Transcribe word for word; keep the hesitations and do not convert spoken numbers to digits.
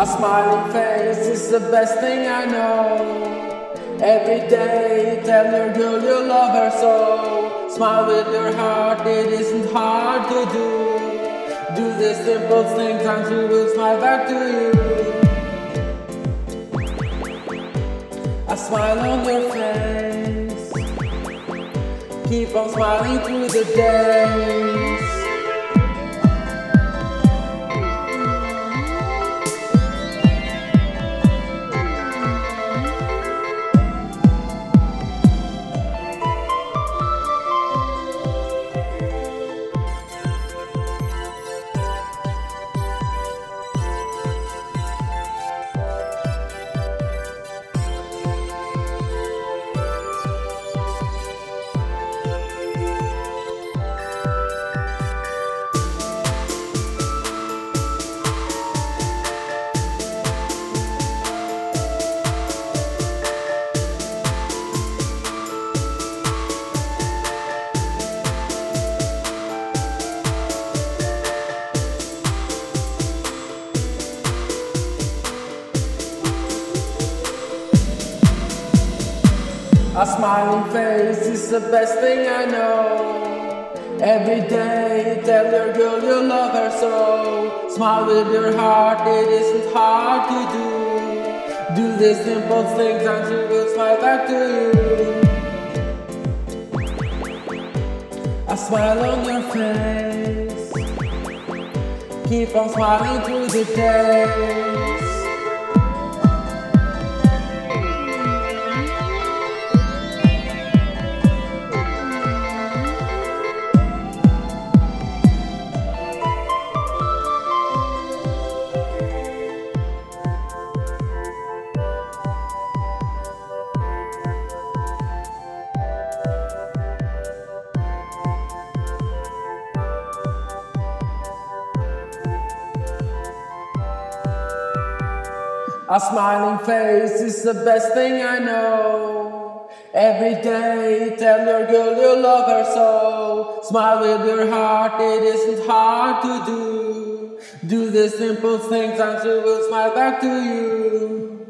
A smiling face is the best thing I know. Every day tell your girl you love her so. Smile with your heart, it isn't hard to do. Do the simple things and she will smile back to you. A smile on your face, keep on smiling through the days. A smiling face is the best thing I know. Every day tell your girl you love her so. Smile with your heart, it isn't hard to do. Do the simple things and she will smile back to you. A smile on your face, keep on smiling through the days. A smiling face is the best thing I know. Every day tell your girl you love her so. Smile with your heart, it isn't hard to do. Do the simple things and she will smile back to you.